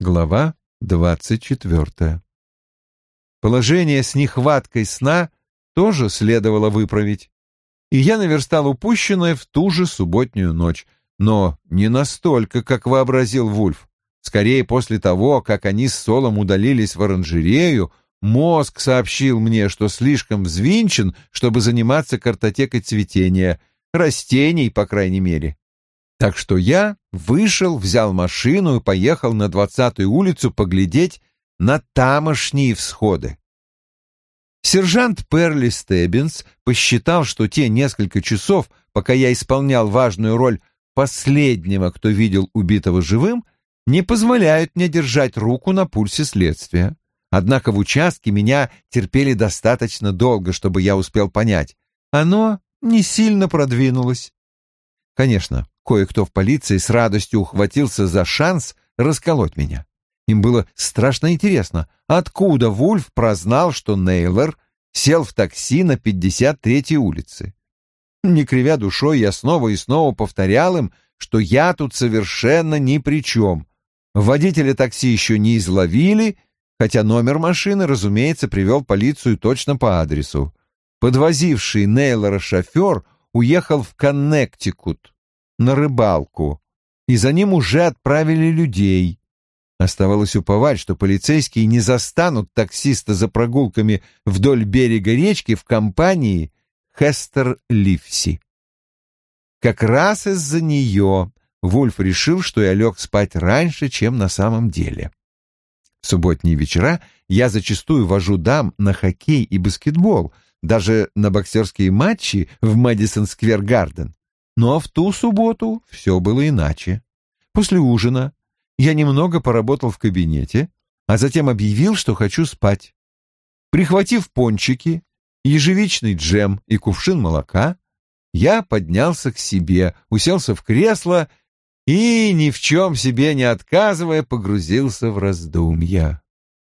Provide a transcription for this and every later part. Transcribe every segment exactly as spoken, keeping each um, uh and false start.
Глава двадцать четвертая. Положение с нехваткой сна тоже следовало выправить, и я наверстал упущенное в ту же субботнюю ночь, но не настолько, как вообразил Вульф. Скорее, после того, как они с Солом удалились в оранжерею, мозг сообщил мне, что слишком взвинчен, чтобы заниматься картотекой цветения, растений, по крайней мере. Так что я вышел, взял машину и поехал на двадцатую улицу поглядеть на тамошние всходы. Сержант Перли Стеббинс посчитал, что те несколько часов, пока я исполнял важную роль последнего, кто видел убитого живым, не позволяют мне держать руку на пульсе следствия. Однако в участке меня терпели достаточно долго, чтобы я успел понять. Оно не сильно продвинулось. Конечно, кое-кто в полиции с радостью ухватился за шанс расколоть меня. Им было страшно интересно, откуда Вульф прознал, что Нейлор сел в такси на пятьдесят третьей улице. Не кривя душой, я снова и снова повторял им, что я тут совершенно ни при чем. Водителя такси еще не изловили, хотя номер машины, разумеется, привел полицию точно по адресу. Подвозивший Нейлора шофер уехал в Коннектикут на рыбалку, и за ним уже отправили людей. Оставалось уповать, что полицейские не застанут таксиста за прогулками вдоль берега речки в компании Хестер Ливси. Как раз из-за нее Вульф решил, что я лег спать раньше, чем на самом деле. В субботние вечера я зачастую вожу дам на хоккей и баскетбол, даже на боксерские матчи в Мэдисон-сквер-гарден. Но в ту субботу все было иначе. После ужина я немного поработал в кабинете, а затем объявил, что хочу спать. Прихватив пончики, ежевичный джем и кувшин молока, я поднялся к себе, уселся в кресло и, ни в чем себе не отказывая, погрузился в раздумья.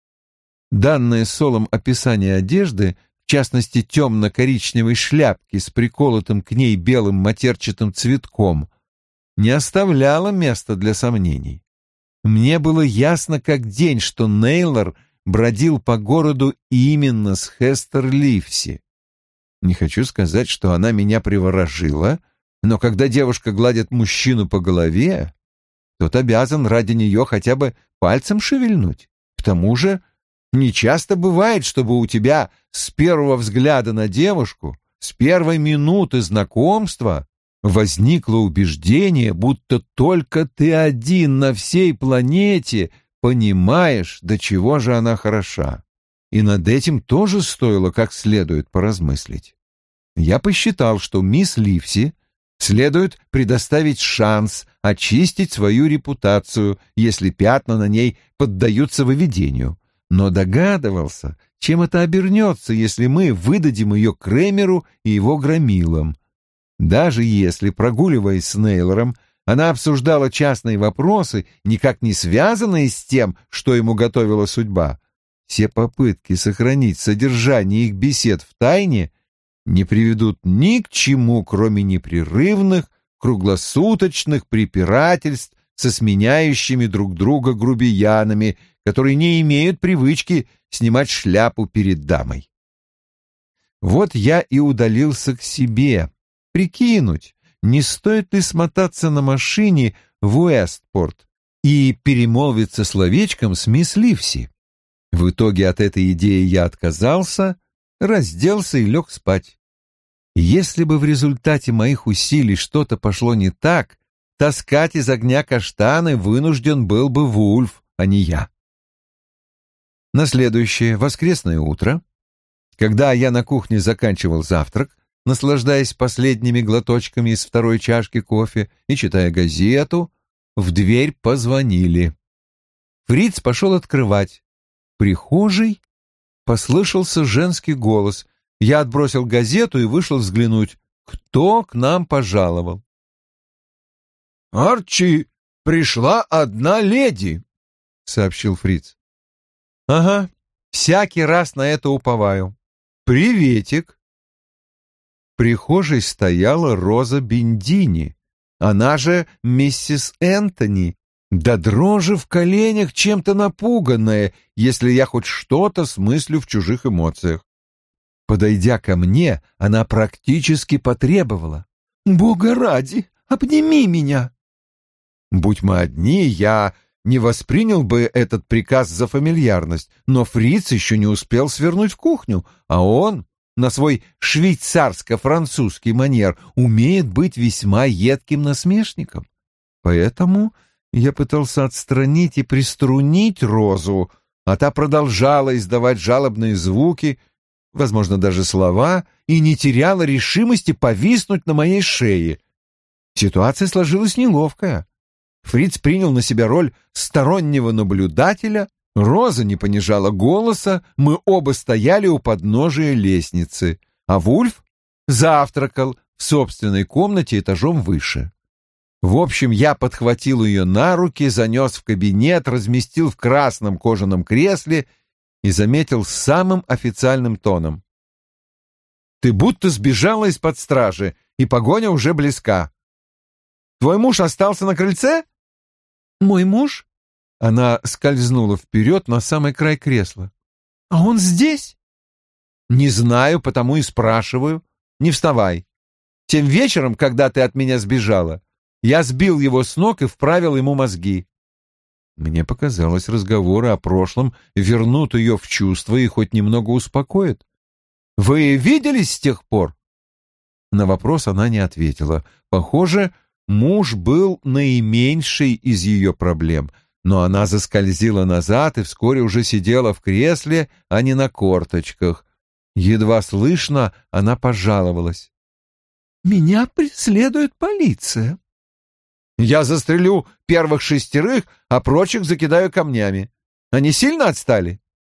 Данное Солом описание одежды, в частности темно-коричневой шляпки с приколотым к ней белым матерчатым цветком, не оставляло места для сомнений. Мне было ясно как день, что Нейлор бродил по городу именно с Хестер Ливси. Не хочу сказать, что она меня приворожила, но когда девушка гладит мужчину по голове, тот обязан ради нее хотя бы пальцем шевельнуть. К тому же нечасто бывает, чтобы у тебя с первого взгляда на девушку, с первой минуты знакомства возникло убеждение, будто только ты один на всей планете понимаешь, до чего же она хороша. И над этим тоже стоило как следует поразмыслить. Я посчитал, что мисс Ливси следует предоставить шанс очистить свою репутацию, если пятна на ней поддаются выведению, но догадывался, чем это обернется, если мы выдадим ее Кремеру и его громилам. Даже если, прогуливаясь с Нейлором, она обсуждала частные вопросы, никак не связанные с тем, что ему готовила судьба, все попытки сохранить содержание их бесед в тайне не приведут ни к чему, кроме непрерывных, круглосуточных препирательств со сменяющими друг друга грубиянами, которые не имеют привычки снимать шляпу перед дамой. Вот я и удалился к себе, прикинуть, не стоит ли смотаться на машине в Уэстпорт и перемолвиться словечком с мисс Ливси. В итоге от этой идеи я отказался, разделся и лег спать. Если бы в результате моих усилий что-то пошло не так, таскать из огня каштаны вынужден был бы Вульф, а не я. На следующее воскресное утро, когда я на кухне заканчивал завтрак, наслаждаясь последними глоточками из второй чашки кофе и читая газету, в дверь позвонили. Фриц пошел открывать. В прихожей послышался женский голос. Я отбросил газету и вышел взглянуть, кто к нам пожаловал. «Арчи, пришла одна леди», — сообщил Фриц. «Ага, всякий раз на это уповаю. Приветик». В прихожей стояла Роза Бендини, она же миссис Энтони, до дрожи в коленях чем-то напуганная, если я хоть что-то смыслю в чужих эмоциях. Подойдя ко мне, она практически потребовала: «Бога ради, обними меня!» Будь мы одни, я не воспринял бы этот приказ за фамильярность, но Фриц еще не успел свернуть в кухню, а он, на свой швейцарско-французский манер, умеет быть весьма едким насмешником. Поэтому я пытался отстранить и приструнить Розу, а та продолжала издавать жалобные звуки, возможно, даже слова, и не теряла решимости повиснуть на моей шее. Ситуация сложилась неловкая. Фриц принял на себя роль стороннего наблюдателя, Роза не понижала голоса, мы оба стояли у подножия лестницы, а Вульф завтракал в собственной комнате этажом выше. В общем, я подхватил ее на руки, занес в кабинет, разместил в красном кожаном кресле и заметил самым официальным тоном: «Ты будто сбежала из-под стражи, и погоня уже близка. Твой муж остался на крыльце?» «Мой муж?» Она скользнула вперед на самый край кресла. «А он здесь?» «Не знаю, потому и спрашиваю. Не вставай. Тем вечером, когда ты от меня сбежала, я сбил его с ног и вправил ему мозги». Мне показалось, разговоры о прошлом вернут ее в чувство и хоть немного успокоят. «Вы виделись с тех пор?» На вопрос она не ответила. Похоже, муж был наименьшей из ее проблем, но она заскользила назад и вскоре уже сидела в кресле, а не на корточках. Едва слышно, она пожаловалась: «Меня преследует полиция. Я застрелю первых шестерых, а прочих закидаю камнями. Они сильно отстали?»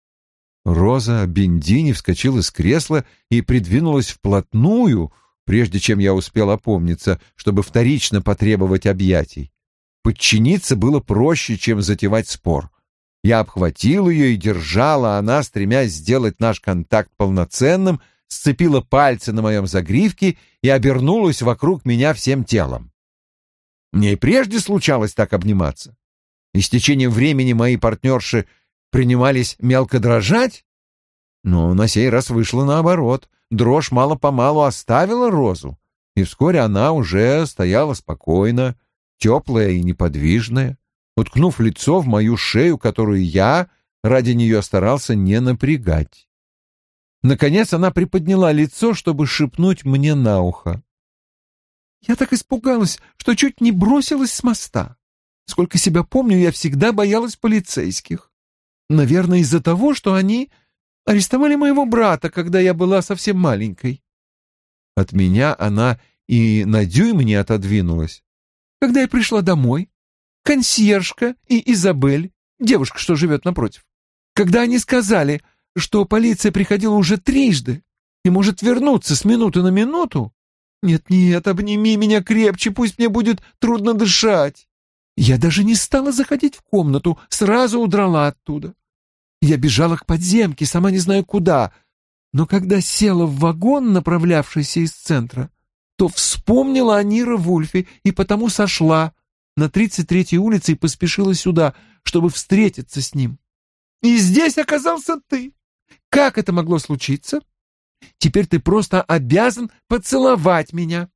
Роза Бендини вскочила с кресла и придвинулась вплотную, прежде чем я успел опомниться, чтобы вторично потребовать объятий. Подчиниться было проще, чем затевать спор. Я обхватил ее и держал, а она, стремясь сделать наш контакт полноценным, сцепила пальцы на моем загривке и обернулась вокруг меня всем телом. Мне и прежде случалось так обниматься. И с течением времени мои партнерши принимались мелко дрожать, но на сей раз вышло наоборот. Дрожь мало-помалу оставила Розу, и вскоре она уже стояла спокойно, теплая и неподвижная, уткнув лицо в мою шею, которую я ради нее старался не напрягать. Наконец она приподняла лицо, чтобы шепнуть мне на ухо: «Я так испугалась, что чуть не бросилась с моста. Сколько себя помню, я всегда боялась полицейских. Наверное, из-за того, что они арестовали моего брата, когда я была совсем маленькой». От меня она и на дюйм не отодвинулась. Когда я пришла домой, консьержка и Изабель, девушка, что живет напротив, когда они сказали, что полиция приходила уже трижды и может вернуться с минуты на минуту, «Нет-нет, обними меня крепче, пусть мне будет трудно дышать». Я даже не стала заходить в комнату, сразу удрала оттуда. Я бежала к подземке, сама не знаю куда, но когда села в вагон, направлявшийся из центра, то вспомнила о Ниро Вульфе и потому сошла на тридцать третьей улице и поспешила сюда, чтобы встретиться с ним. И здесь оказался ты. Как это могло случиться? Теперь ты просто обязан поцеловать меня».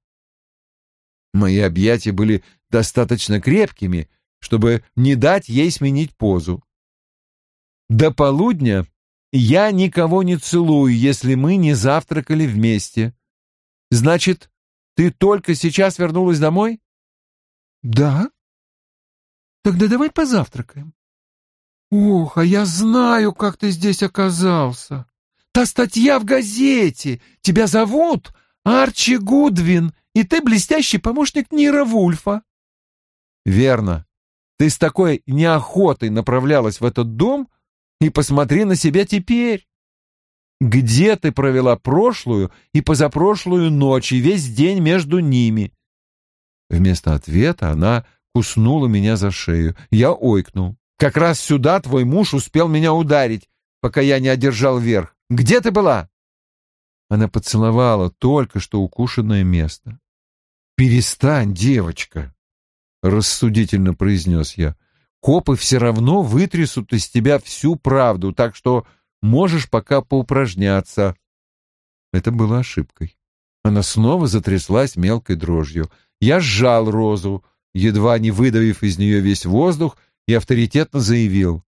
Мои объятия были достаточно крепкими, чтобы не дать ей сменить позу. «До полудня я никого не целую, если мы не завтракали вместе. Значит, ты только сейчас вернулась домой?» «Да. Тогда давай позавтракаем». «Ох, а я знаю, как ты здесь оказался. Та статья в газете. Тебя зовут Арчи Гудвин, и ты блестящий помощник Ниро Вульфа». «Верно. Ты с такой неохотой направлялась в этот дом, и посмотри на себя теперь. Где ты провела прошлую и позапрошлую ночь и весь день между ними?» Вместо ответа она куснула меня за шею. Я ойкнул. «Как раз сюда твой муж успел меня ударить, пока я не одержал верх. Где ты была?» Она поцеловала только что укушенное место. «Перестань, девочка», — рассудительно произнес я. копы все равно вытрясут из тебя всю правду, так что можешь пока поупражняться». Это было ошибкой. Она снова затряслась мелкой дрожью. Я сжал Розу, едва не выдавив из нее весь воздух, и авторитетно заявил: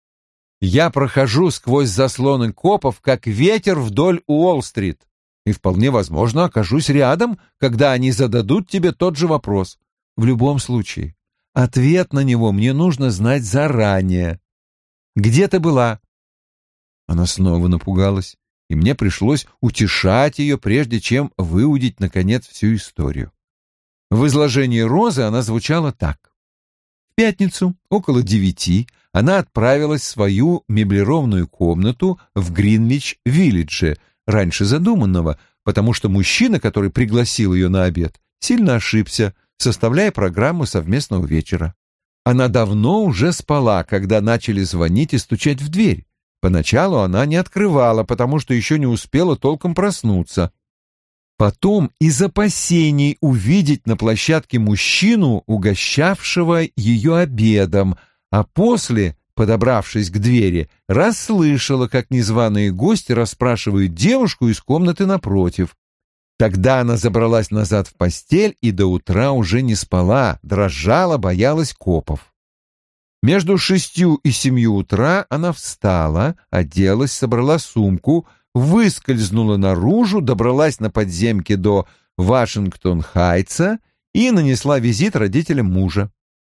«Я прохожу сквозь заслоны копов, как ветер вдоль Уолл-стрит, и вполне возможно окажусь рядом, когда они зададут тебе тот же вопрос. В любом случае, ответ на него мне нужно знать заранее. Где ты была?» Она снова напугалась, и мне пришлось утешать ее, прежде чем выудить, наконец, всю историю. В изложении Розы она звучала так. В пятницу, около девяти, она отправилась в свою меблированную комнату в Гринвич-Виллидже, раньше задуманного, потому что мужчина, который пригласил ее на обед, сильно ошибся, составляя программу совместного вечера. Она давно уже спала, когда начали звонить и стучать в дверь. Поначалу она не открывала, потому что еще не успела толком проснуться. Потом из опасений увидеть на площадке мужчину, угощавшего ее обедом, а после, подобравшись к двери, расслышала, как незваные гости расспрашивают девушку из комнаты напротив. Тогда она забралась назад в постель и до утра уже не спала, дрожала, боялась копов. Между шестью и семью утра она встала, оделась, собрала сумку, выскользнула наружу, добралась на подземке до Вашингтон-Хайтса и нанесла визит родителям мужа.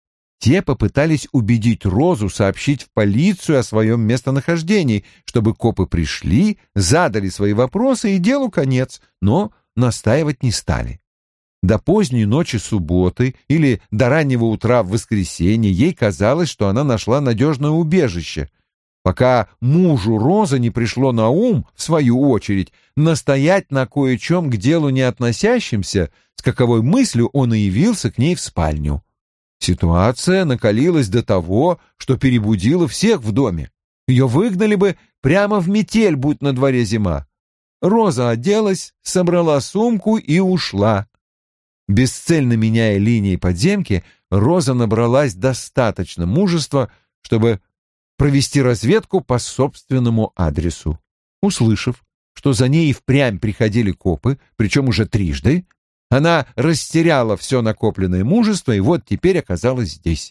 Те попытались убедить Розу сообщить в полицию о своем местонахождении, чтобы копы пришли, задали свои вопросы и делу конец, но настаивать не стали. До поздней ночи субботы или до раннего утра в воскресенье ей казалось, что она нашла надежное убежище, пока мужу Розы не пришло на ум, в свою очередь, настоять на кое-чем к делу не относящемся, с каковой мыслью он и явился к ней в спальню. Ситуация накалилась до того, что перебудила всех в доме. Ее выгнали бы прямо в метель, будь на дворе зима. Роза оделась, собрала сумку и ушла. Бесцельно меняя линии подземки, Роза набралась достаточно мужества, чтобы провести разведку по собственному адресу. Услышав, что за ней и впрямь приходили копы, причем уже трижды, она растеряла все накопленное мужество и вот теперь оказалась здесь.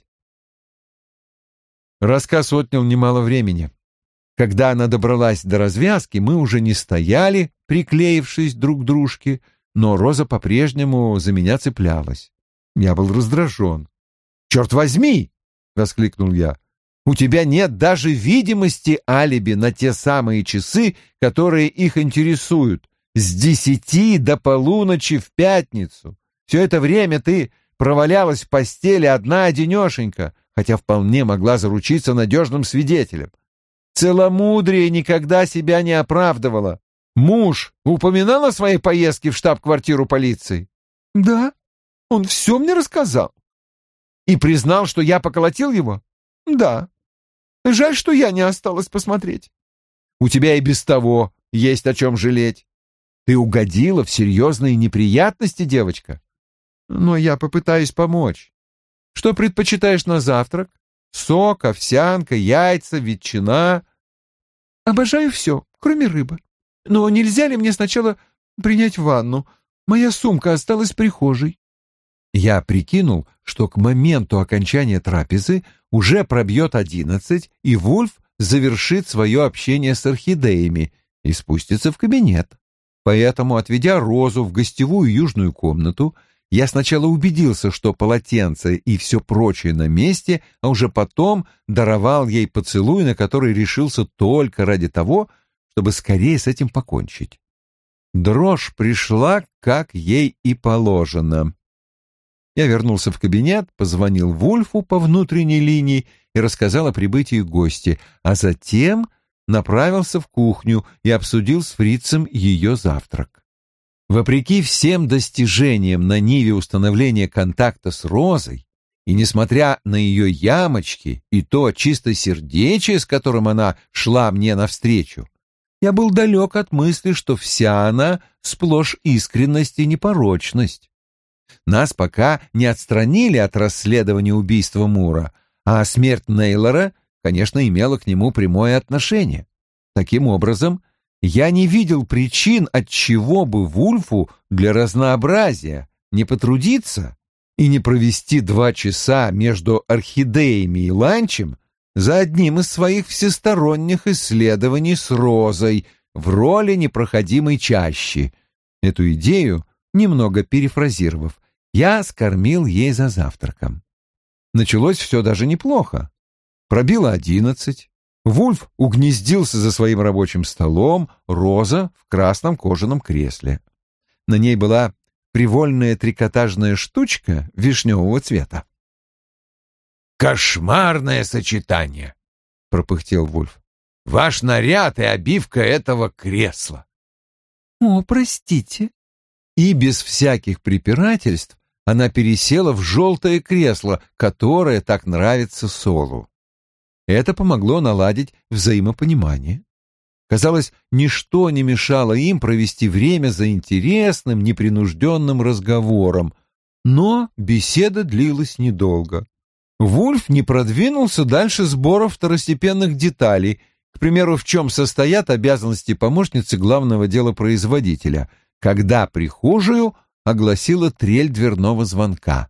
Рассказ отнял немало времени. Когда она добралась до развязки, мы уже не стояли, приклеившись друг к дружке, но Роза по-прежнему за меня цеплялась. Я был раздражен. «Черт возьми!» — воскликнул я. «У тебя нет даже видимости алиби на те самые часы, которые их интересуют, с десяти до полуночи в пятницу. Все это время ты провалялась в постели одна-одинешенька, хотя вполне могла заручиться надежным свидетелем. Целомудрие никогда себя не оправдывало. Муж упоминал о своей поездке в штаб-квартиру полиции?» «Да, он все мне рассказал». «И признал, что я поколотил его?» «Да. Жаль, что я не осталась посмотреть». «У тебя и без того есть о чем жалеть. Ты угодила в серьезные неприятности, девочка. Но я попытаюсь помочь. Что предпочитаешь на завтрак? Сок, овсянка, яйца, ветчина?» «Обожаю все, кроме рыбы. Но нельзя ли мне сначала принять ванну? Моя сумка осталась в прихожей». Я прикинул, что к моменту окончания трапезы уже пробьет одиннадцать, и Вульф завершит свое общение с орхидеями и спустится в кабинет. Поэтому, отведя Розу в гостевую южную комнату, я сначала убедился, что полотенце и все прочее на месте, а уже потом даровал ей поцелуй, на который решился только ради того, чтобы скорее с этим покончить. Дрожь пришла, как ей и положено. Я вернулся в кабинет, позвонил Вульфу по внутренней линии и рассказал о прибытии гостя, а затем направился в кухню и обсудил с фрицем ее завтрак. Вопреки всем достижениям на ниве установления контакта с Розой, и несмотря на ее ямочки и то чистосердечие, с которым она шла мне навстречу, я был далек от мысли, что вся она сплошь искренность и непорочность. Нас пока не отстранили от расследования убийства Мура, а смерть Нейлора, конечно, имела к нему прямое отношение. Таким образом, я не видел причин, отчего бы Вульфу для разнообразия не потрудиться и не провести два часа между орхидеями и ланчем за одним из своих всесторонних исследований с розой в роли непроходимой чащи. Эту идею, немного перефразировав, я скормил ей за завтраком. Началось все даже неплохо. Пробило одиннадцать. Вульф угнездился за своим рабочим столом, Роза в красном кожаном кресле. На ней была привольная трикотажная штучка вишневого цвета. «Кошмарное сочетание!» — пропыхтел Вульф. «Ваш наряд и обивка этого кресла!» «О, простите!» И без всяких препирательств она пересела в желтое кресло, которое так нравится Солу. Это помогло наладить взаимопонимание. Казалось, ничто не мешало им провести время за интересным, непринужденным разговором, но беседа длилась недолго. Вульф не продвинулся дальше сбора второстепенных деталей, к примеру, в чем состоят обязанности помощницы главного делопроизводителя, когда прихожую огласила трель дверного звонка.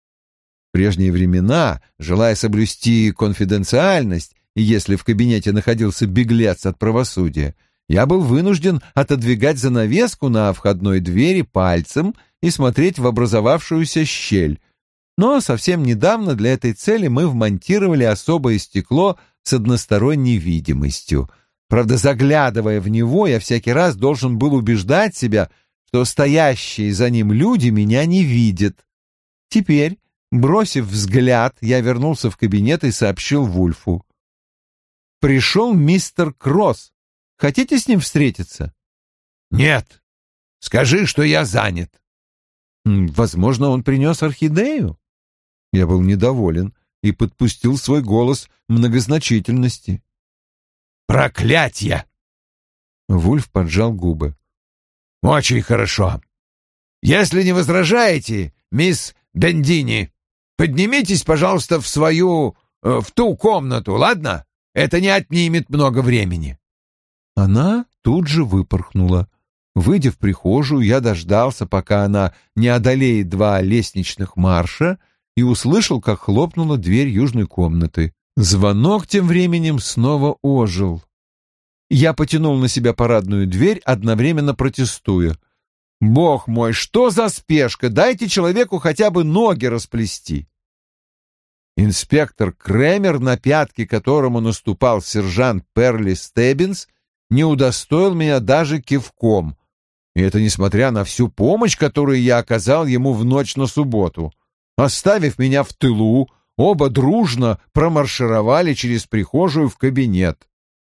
В прежние времена, желая соблюсти конфиденциальность, и если в кабинете находился беглец от правосудия, я был вынужден отодвигать занавеску на входной двери пальцем и смотреть в образовавшуюся щель. Но совсем недавно для этой цели мы вмонтировали особое стекло с односторонней видимостью. Правда, заглядывая в него, я всякий раз должен был убеждать себя, что стоящие за ним люди меня не видят. Теперь, бросив взгляд, я вернулся в кабинет и сообщил Вульфу. «Пришел мистер Кросс. Хотите с ним встретиться?» «Нет. Скажи, что я занят». «Возможно, он принес орхидею?» Я был недоволен и подпустил свой голос многозначительности. «Проклятье!» Вульф поджал губы. «Очень хорошо. Если не возражаете, мисс Дендини, поднимитесь, пожалуйста, в свою... в ту комнату, ладно? Это не отнимет много времени». Она тут же выпорхнула. Выйдя в прихожую, я дождался, пока она не одолеет два лестничных марша, и услышал, как хлопнула дверь южной комнаты. Звонок тем временем снова ожил. Я потянул на себя парадную дверь, одновременно протестуя. «Бог мой, что за спешка? Дайте человеку хотя бы ноги расплести!» Инспектор Кремер, на пятки которому наступал сержант Перли Стеббинс, не удостоил меня даже кивком. И это несмотря на всю помощь, которую я оказал ему в ночь на субботу. Оставив меня в тылу, оба дружно промаршировали через прихожую в кабинет.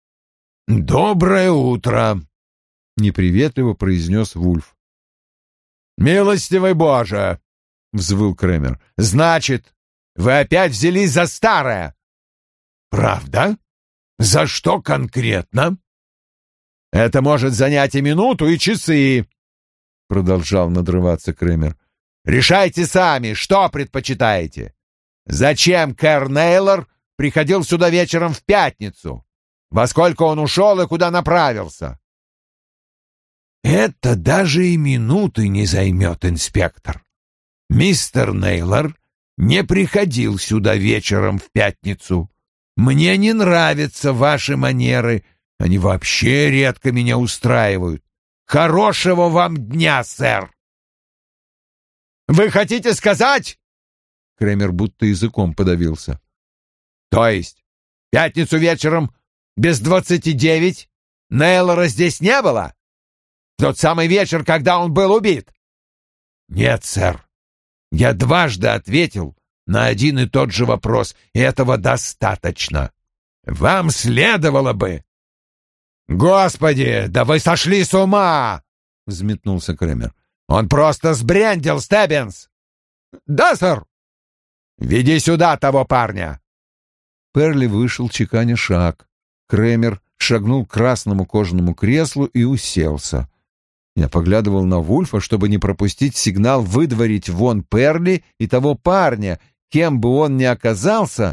«Доброе утро!» — неприветливо произнес Вульф. «Милостивый Боже!» — взвыл Кремер. «Значит, вы опять взялись за старое?» «Правда? За что конкретно?» «Это может занять и минуту, и часы», — продолжал надрываться Кремер. «Решайте сами, что предпочитаете. Зачем Кэр Нейлор приходил сюда вечером в пятницу? Во сколько он ушел и куда направился?» «Это даже и минуты не займет, инспектор. Мистер Нейлор не приходил сюда вечером в пятницу. Мне не нравятся ваши манеры, они вообще редко меня устраивают. Хорошего вам дня, сэр!» «Вы хотите сказать?» Кремер будто языком подавился. «То есть, в пятницу вечером без двадцати девять Нейлора здесь не было? В тот самый вечер, когда он был убит?» «Нет, сэр. Я дважды ответил на один и тот же вопрос, и этого достаточно. Вам следовало бы...» «Господи, да вы сошли с ума!» — взметнулся Кремер. «Он просто сбрендил, Стеббинс!» «Да, сэр!» «Веди сюда того парня!» Перли вышел, чеканя шаг. Кремер шагнул к красному кожаному креслу и уселся. Я поглядывал на Вульфа, чтобы не пропустить сигнал выдворить вон Перли и того парня, кем бы он ни оказался,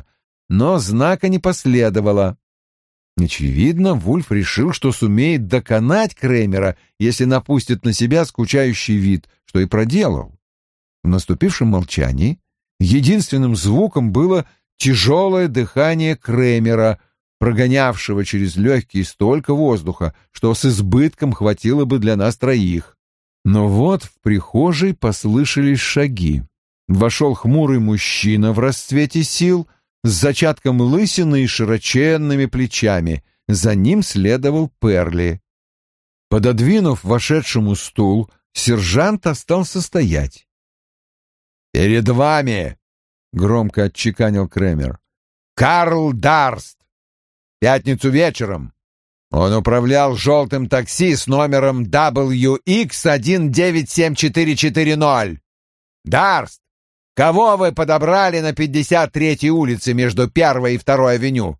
но знака не последовало. Очевидно, Вульф решил, что сумеет доконать Кремера, если напустит на себя скучающий вид, что и проделал. В наступившем молчании единственным звуком было тяжелое дыхание Кремера, прогонявшего через легкие столько воздуха, что с избытком хватило бы для нас троих. Но вот в прихожей послышались шаги. Вошел хмурый мужчина в расцвете сил, с зачатком лысины и широченными плечами. За ним следовал Перли. Пододвинув вошедшему стул, сержант остался стоять. «Перед вами!» — громко отчеканил Кремер. «Карл Дарст! В пятницу вечером он управлял желтым такси с номером дабл ю икс один девять семь четыре четыре ноль. Дарст! Кого вы подобрали на пятьдесят третьей улице между первой и второй авеню?»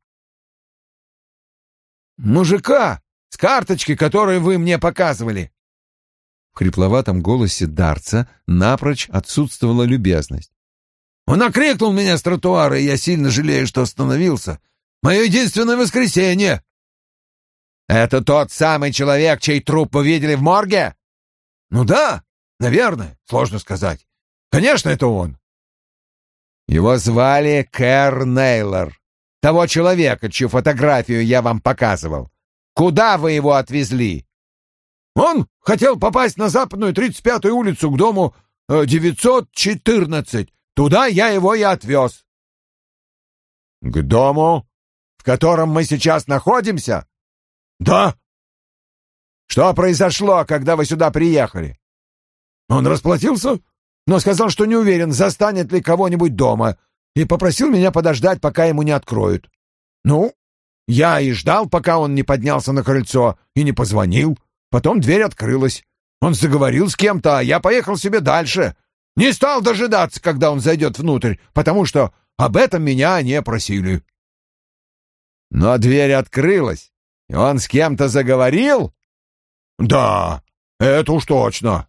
«Мужика с карточки, которую вы мне показывали». В хрипловатом голосе Дарца напрочь отсутствовала любезность. «Он окрикнул меня с тротуара, и я сильно жалею, что остановился. Мое единственное воскресенье». «Это тот самый человек, чей труп вы видели в морге?» «Ну да, наверное, сложно сказать. Конечно, это он». «Его звали Кэр Нейлор, того человека, чью фотографию я вам показывал. Куда вы его отвезли?» «Он хотел попасть на западную тридцать пятую улицу к дому э, девятьсот четырнадцать. Туда я его и отвез». «К дому, в котором мы сейчас находимся?» «Да». «Что произошло, когда вы сюда приехали?» «Он расплатился, но сказал, что не уверен, застанет ли кого-нибудь дома, и попросил меня подождать, пока ему не откроют. Ну, я и ждал, пока он не поднялся на крыльцо и не позвонил. Потом дверь открылась. Он заговорил с кем-то, а я поехал себе дальше. Не стал дожидаться, когда он зайдет внутрь, потому что об этом меня не просили». «Но дверь открылась, и он с кем-то заговорил?» «Да, это уж точно».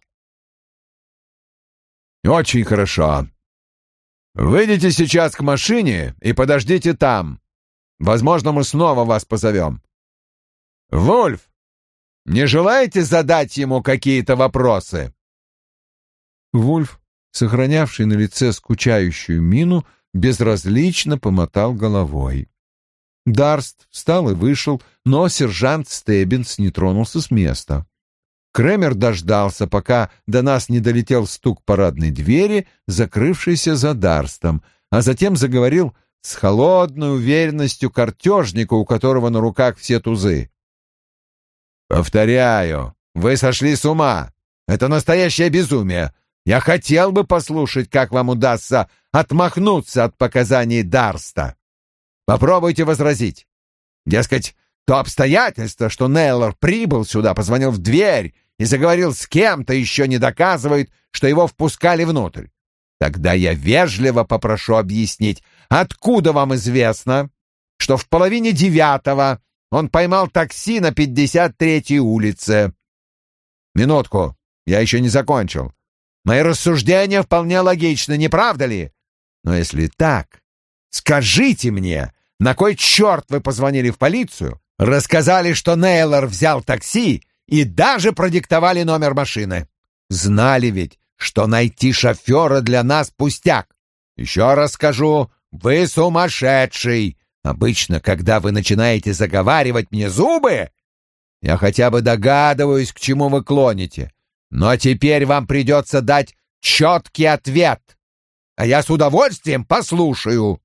«Очень хорошо. Выйдите сейчас к машине и подождите там. Возможно, мы снова вас позовем. Вульф, не желаете задать ему какие-то вопросы?» Вульф, сохранявший на лице скучающую мину, безразлично помотал головой. Дарст встал и вышел, но сержант Стеббинс не тронулся с места. Кремер дождался, пока до нас не долетел стук парадной двери, закрывшейся за Дарстом, а затем заговорил с холодной уверенностью картежника, у которого на руках все тузы. «Повторяю, вы сошли с ума. Это настоящее безумие. Я хотел бы послушать, как вам удастся отмахнуться от показаний Дарста. Попробуйте возразить. Дескать, то обстоятельство, что Нейлор прибыл сюда, позвонил в дверь и заговорил с кем-то, еще не доказывает, что его впускали внутрь. Тогда я вежливо попрошу объяснить, откуда вам известно, что в половине девятого он поймал такси на пятьдесят третьей улице. Минутку, я еще не закончил. Мои рассуждения вполне логичны, не правда ли? Но если так, скажите мне, на кой черт вы позвонили в полицию, рассказали, что Нейлор взял такси и даже продиктовали номер машины? Знали ведь, что найти шофера для нас пустяк. Еще раз скажу, вы сумасшедший. Обычно, когда вы начинаете заговаривать мне зубы, я хотя бы догадываюсь, к чему вы клоните. Но теперь вам придется дать четкий ответ, а я с удовольствием послушаю.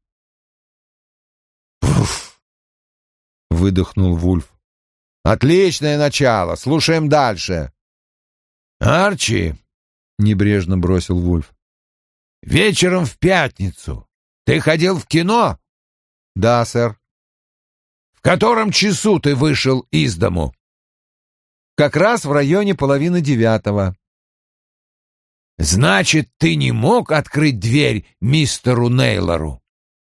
«Пф!» — выдохнул Вульф. «Отличное начало. Слушаем дальше». «Арчи», — небрежно бросил Вульф, — «вечером в пятницу ты ходил в кино?» «Да, сэр». «В котором часу ты вышел из дому?» «Как раз в районе половины девятого». «Значит, ты не мог открыть дверь мистеру Нейлору?»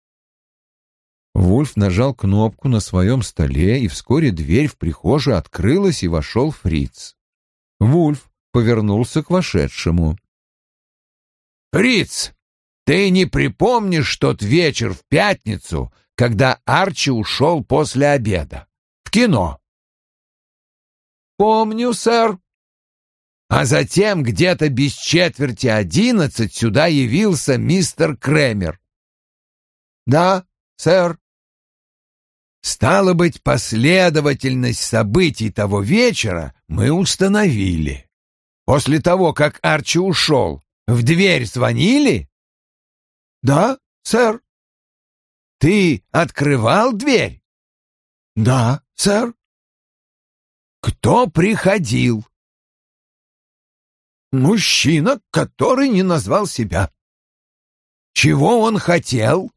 Вульф нажал кнопку на своем столе, и вскоре дверь в прихожую открылась, и вошел Фриц. Вульф повернулся к вошедшему. «Фриц, ты не припомнишь тот вечер в пятницу, когда Арчи ушел после обеда. В кино. Помню, сэр. А затем где-то без четверти одиннадцать сюда явился мистер Кремер. Да, сэр. Стало быть, последовательность событий того вечера мы установили. После того, как Арчи ушел, в дверь звонили? Да, сэр. Ты открывал дверь? Да, сэр. Кто приходил? Мужчина, который не назвал себя. Чего он хотел?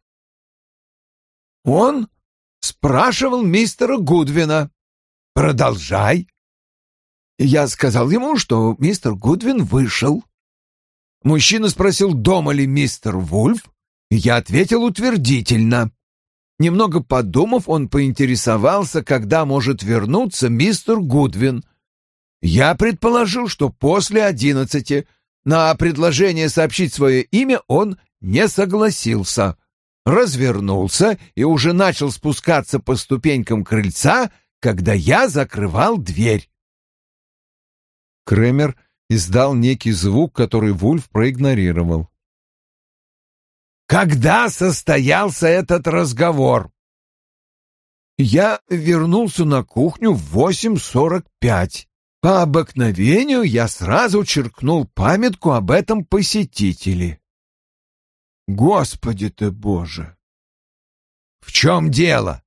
Он спрашивал мистера Гудвина. Продолжай. Я сказал ему, что мистер Гудвин вышел. Мужчина спросил, дома ли мистер Вульф, и я ответил утвердительно. Немного подумав, он поинтересовался, когда может вернуться мистер Гудвин. Я предположил, что после одиннадцати. На предложение сообщить свое имя он не согласился. Развернулся и уже начал спускаться по ступенькам крыльца, когда я закрывал дверь. Кремер издал некий звук, который Вульф проигнорировал. Когда состоялся этот разговор? Я вернулся на кухню в восемь сорок пять. По обыкновению я сразу черкнул памятку об этом посетителе. Господи ты Боже! В чем дело?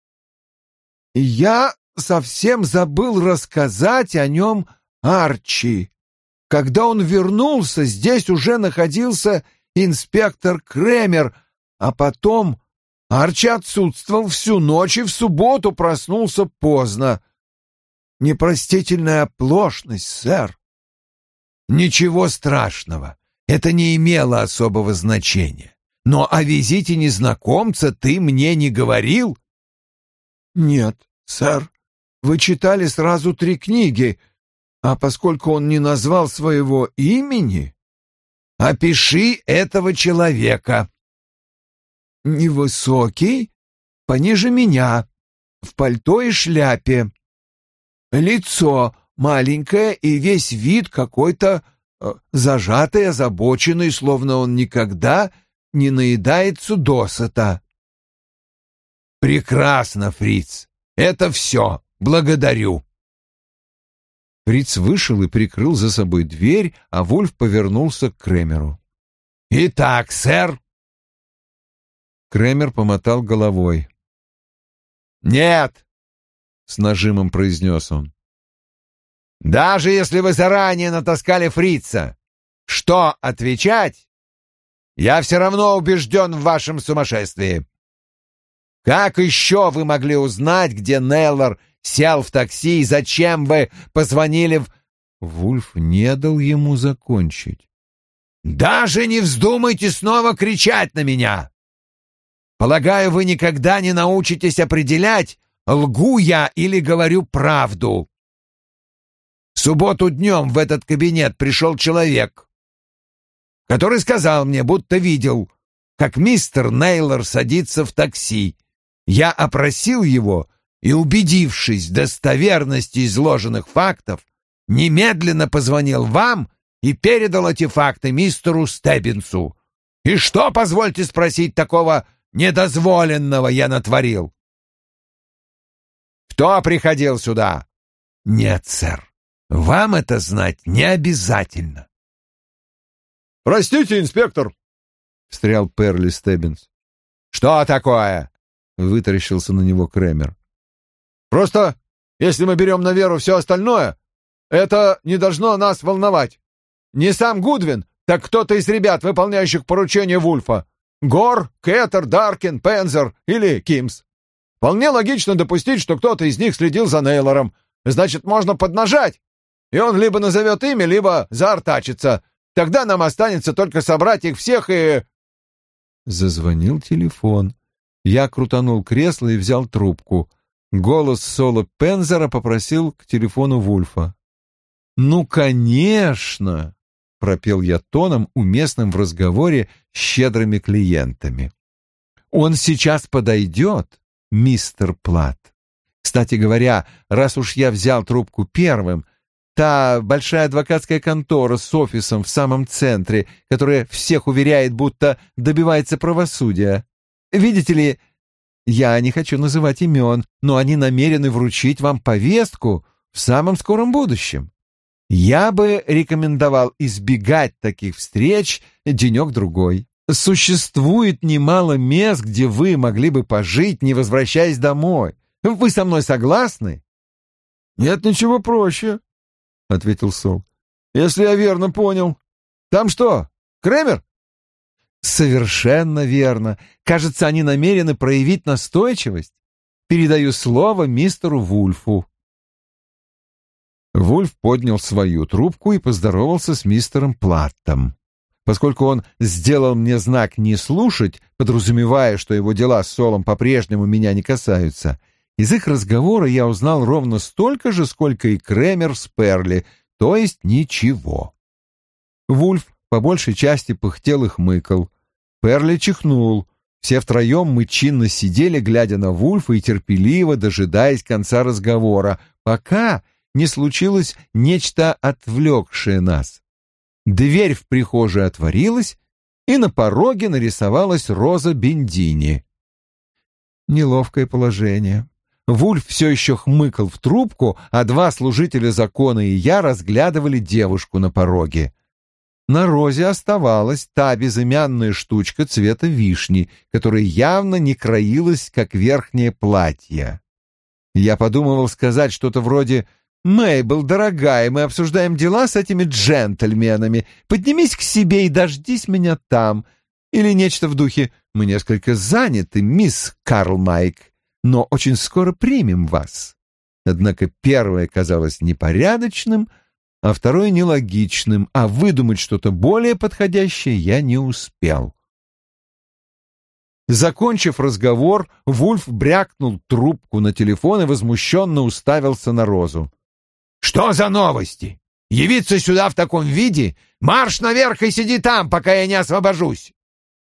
Я совсем забыл рассказать о нем Арчи. Когда он вернулся, здесь уже находился инспектор Кремер, а потом Арчи отсутствовал всю ночь и в субботу проснулся поздно. Непростительная оплошность, сэр. Ничего страшного. Это не имело особого значения. Но о визите незнакомца ты мне не говорил? Нет, сэр. Вы читали сразу три книги, а поскольку он не назвал своего имени... Опиши этого человека. Невысокий, пониже меня, в пальто и шляпе. Лицо маленькое и весь вид какой-то э, зажатый, озабоченный, словно он никогда не наедается досыта. Прекрасно, Фриц. Это все. Благодарю. Фриц вышел и прикрыл за собой дверь, а Вульф повернулся к Кремеру. «Итак, сэр?» Кремер помотал головой. «Нет», — с нажимом произнес он. «Даже если вы заранее натаскали Фрица, что отвечать? Я все равно убежден в вашем сумасшествии. Как еще вы могли узнать, где Нейлор сел в такси и зачем вы позвонили в...» Вульф не дал ему закончить. «Даже не вздумайте снова кричать на меня! Полагаю, вы никогда не научитесь определять, лгу я или говорю правду. В субботу днем в этот кабинет пришел человек, который сказал мне, будто видел, как мистер Нейлор садится в такси. Я опросил его и, убедившись в достоверности изложенных фактов, немедленно позвонил вам и передал эти факты мистеру Стеббинсу. И что, позвольте спросить, такого недозволенного я натворил? Кто приходил сюда? Нет, сэр, вам это знать не обязательно. «Простите, инспектор», — встрял Перли Стеббинс. «Что такое?» — вытаращился на него Кремер. «Просто, если мы берем на веру все остальное, это не должно нас волновать. Не сам Гудвин, так кто-то из ребят, выполняющих поручения Вульфа. Гор, Кеттер, Даркин, Пензер или Кимс. Вполне логично допустить, что кто-то из них следил за Нейлором. Значит, можно поднажать, и он либо назовет имя, либо заортачится. Тогда нам останется только собрать их всех и...» Зазвонил телефон. Я крутанул кресло и взял трубку. Голос Соло Пензера попросил к телефону Вульфа. «Ну, конечно!» — пропел я тоном, уместным в разговоре с щедрыми клиентами. Он сейчас подойдет, мистер Плат. Кстати говоря, раз уж я взял трубку первым, та большая адвокатская контора с офисом в самом центре, которая всех уверяет, будто добивается правосудия. Видите ли, я не хочу называть имен, но они намерены вручить вам повестку в самом скором будущем. Я бы рекомендовал избегать таких встреч денек-другой. Существует немало мест, где вы могли бы пожить, не возвращаясь домой. Вы со мной согласны? — Нет ничего проще, — ответил Сол. — Если я верно понял. Там что, Кремер? — Совершенно верно. Кажется, они намерены проявить настойчивость. Передаю слово мистеру Вульфу. Вульф поднял свою трубку и поздоровался с мистером Платтом. Поскольку он сделал мне знак не слушать, подразумевая, что его дела с Солом по-прежнему меня не касаются, из их разговора я узнал ровно столько же, сколько и Кремер с Перли, то есть ничего. Вульф по большей части пыхтел и хмыкал. Перли чихнул. Все втроем мы чинно сидели, глядя на Вульфа и терпеливо дожидаясь конца разговора, пока не случилось нечто отвлекшее нас. Дверь в прихожей отворилась, и на пороге нарисовалась Роза Бендини. Неловкое положение. Вульф все еще хмыкал в трубку, а два служителя закона и я разглядывали девушку на пороге. На Розе оставалась та безымянная штучка цвета вишни, которая явно не краилась, как верхнее платье. Я подумывал сказать что-то вроде: «Мейбл, дорогая, мы обсуждаем дела с этими джентльменами. Поднимись к себе и дождись меня там». Или нечто в духе: «Мы несколько заняты, мисс Карлмайк, но очень скоро примем вас». Однако первое казалось непорядочным, а второе нелогичным, а выдумать что-то более подходящее я не успел. Закончив разговор, Вульф брякнул трубку на телефон и возмущенно уставился на Розу. «Что за новости? Явиться сюда в таком виде? Марш наверх и сиди там, пока я не освобожусь!»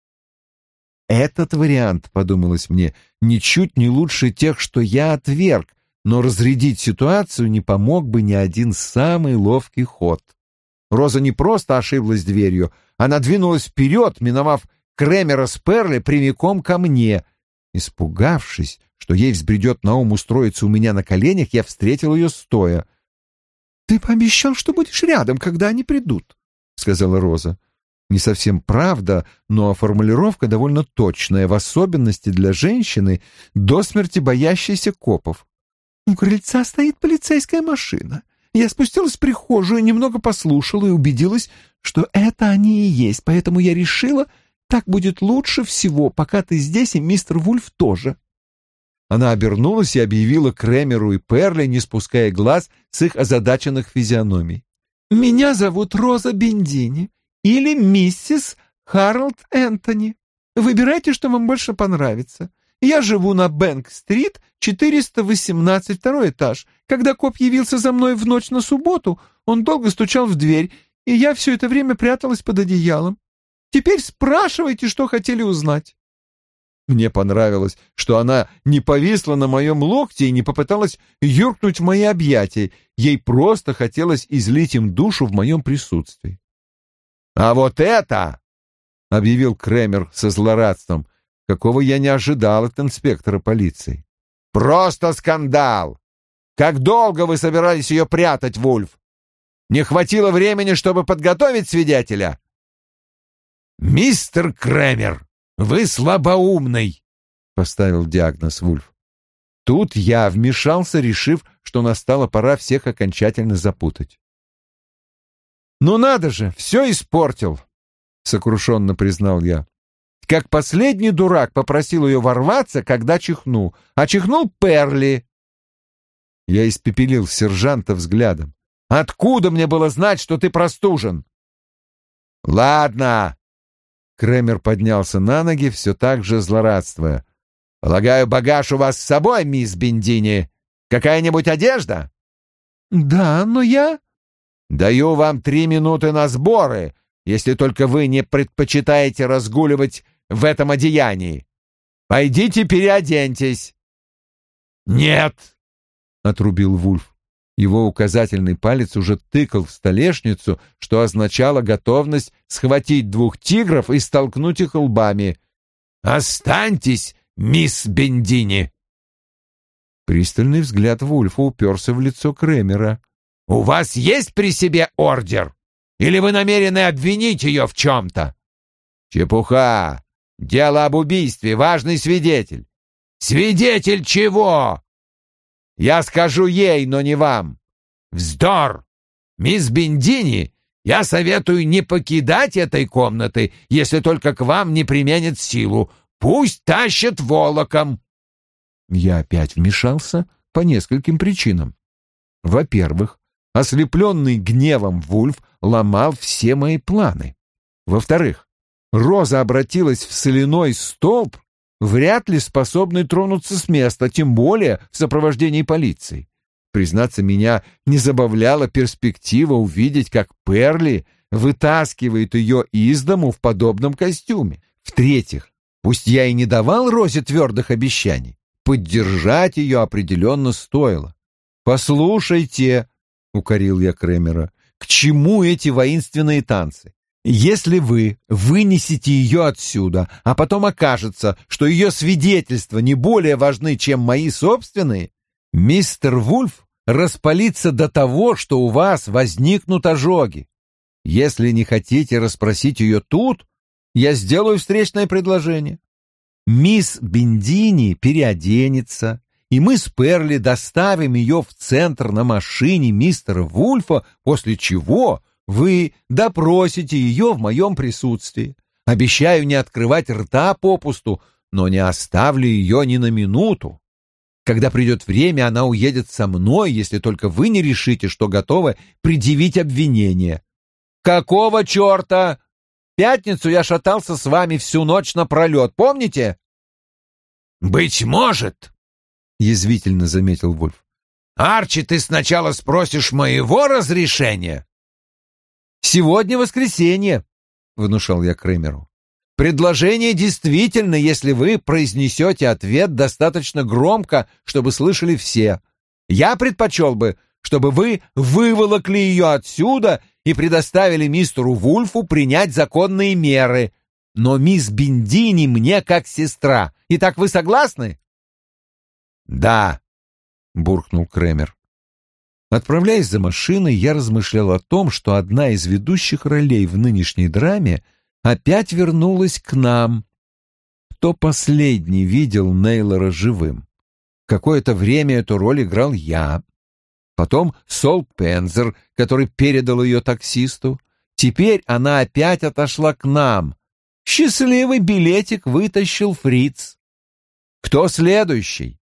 Этот вариант, подумалось мне, ничуть не лучше тех, что я отверг, но разрядить ситуацию не помог бы ни один самый ловкий ход. Роза не просто ошиблась дверью, она двинулась вперед, миновав Кремера с Перли прямиком ко мне. Испугавшись, что ей взбредет на ум устроиться у меня на коленях, я встретил ее стоя. «Ты пообещал, что будешь рядом, когда они придут», — сказала Роза. Не совсем правда, но формулировка довольно точная, в особенности для женщины, до смерти боящейся копов. «У крыльца стоит полицейская машина. Я спустилась в прихожую, немного послушала и убедилась, что это они и есть, поэтому я решила, так будет лучше всего, пока ты здесь и мистер Вульф тоже». Она обернулась и объявила Кремеру и Перли, не спуская глаз с их озадаченных физиономий: «Меня зовут Роза Бендини или миссис Харалд Энтони. Выбирайте, что вам больше понравится. Я живу на Бэнк-стрит, четыреста восемнадцать, второй этаж. Когда коп явился за мной в ночь на субботу, он долго стучал в дверь, и я все это время пряталась под одеялом. Теперь спрашивайте, что хотели узнать». Мне понравилось, что она не повисла на моем локте и не попыталась юркнуть в мои объятия. Ей просто хотелось излить им душу в моем присутствии. «А вот это!» — объявил Кремер со злорадством, какого я не ожидал от инспектора полиции. «Просто скандал! Как долго вы собирались ее прятать, Вульф? Не хватило времени, чтобы подготовить свидетеля?» «Мистер Кремер, вы слабоумный», — поставил диагноз Вульф. Тут я вмешался, решив, что настала пора всех окончательно запутать. «Ну надо же, все испортил», — сокрушенно признал я. «Как последний дурак попросил ее ворваться, когда чихну, а чихнул Перли». Я испепелил сержанта взглядом. «Откуда мне было знать, что ты простужен?» «Ладно». Кремер поднялся на ноги, все так же злорадствуя. «Полагаю, багаж у вас с собой, мисс Бендини? Какая-нибудь одежда?» «Да, но я...» «Даю вам три минуты на сборы, если только вы не предпочитаете разгуливать в этом одеянии». Пойдите переоденьтесь». «Нет», — отрубил Вульф. Его указательный палец уже тыкал в столешницу, что означало готовность схватить двух тигров и столкнуть их лбами. «Останьтесь, мисс Бендини». Пристальный взгляд Вульфа уперся в лицо Кремера. «У вас есть при себе ордер? Или вы намерены обвинить ее в чем-то?» «Чепуха! Дело об убийстве, важный свидетель». «Свидетель чего?» «Я скажу ей, но не вам». «Вздор! Мисс Бендини, я советую не покидать этой комнаты, если только к вам не применят силу. Пусть тащат волоком». Я опять вмешался по нескольким причинам. Во-первых, ослепленный гневом Вульф ломал все мои планы. Во-вторых, Роза обратилась в соляной столб, вряд ли способный тронуться с места, тем более в сопровождении полиции. Признаться, меня не забавляла перспектива увидеть, как Перли вытаскивает ее из дому в подобном костюме. В-третьих, пусть я и не давал Розе твердых обещаний, поддержать ее определенно стоило. «Послушайте», — укорил я Кремера, — «к чему эти воинственные танцы? Если вы вынесете ее отсюда, а потом окажется, что ее свидетельства не более важны, чем мои собственные, мистер Вульф распалится до того, что у вас возникнут ожоги. Если не хотите расспросить ее тут, я сделаю встречное предложение. Мисс Бендини переоденется, и мы с Перли доставим ее в центр на машине мистера Вульфа, после чего вы допросите ее в моем присутствии. Обещаю не открывать рта попусту, но не оставлю ее ни на минуту. Когда придет время, она уедет со мной, если только вы не решите, что готовы предъявить обвинение. Какого черта? В пятницу я шатался с вами всю ночь напролет, помните? «Быть может», — язвительно заметил Вульф. «Арчи, ты сначала спросишь моего разрешения?» «Сегодня воскресенье», — внушал я Кремеру. «Предложение действительно, если вы произнесете ответ достаточно громко, чтобы слышали все. Я предпочел бы, чтобы вы выволокли ее отсюда и предоставили мистеру Вульфу принять законные меры. Но мисс Бендини мне как сестра. Итак, вы согласны?» «Да», — буркнул Кремер. Отправляясь за машиной, я размышлял о том, что одна из ведущих ролей в нынешней драме опять вернулась к нам. Кто последний видел Нейлора живым? Какое-то время эту роль играл я. Потом Сол Пензер, который передал ее таксисту. Теперь она опять отошла к нам. Счастливый билетик вытащил Фриц. Кто следующий?